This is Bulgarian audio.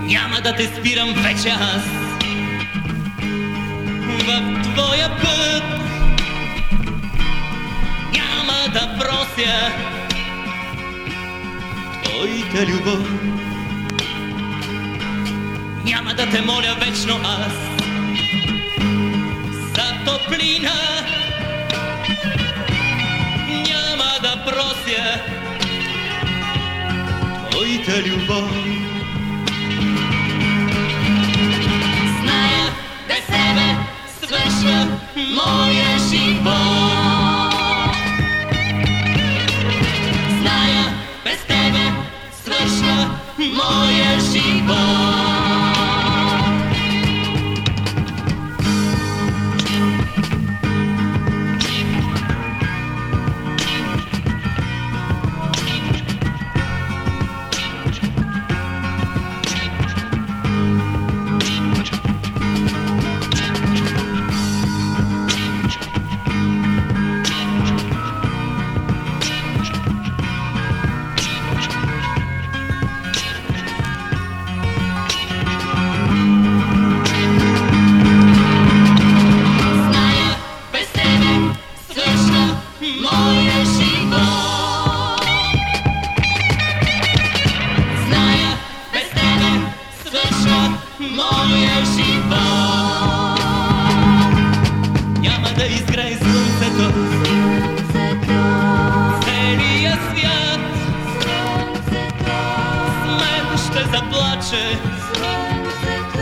Няма да те спирам вече аз в твоя път. Няма да прося твоята любов. Няма да те моля вечно аз за топлина. Няма да прося твоята любов. Зная, без тебе свършва моя живот. Зная, без тебе свършва моя живот. Моя живот. Зная, без тебе свършва моя живот. Няма да изгрее слънцето целия свят. С мен ще заплаче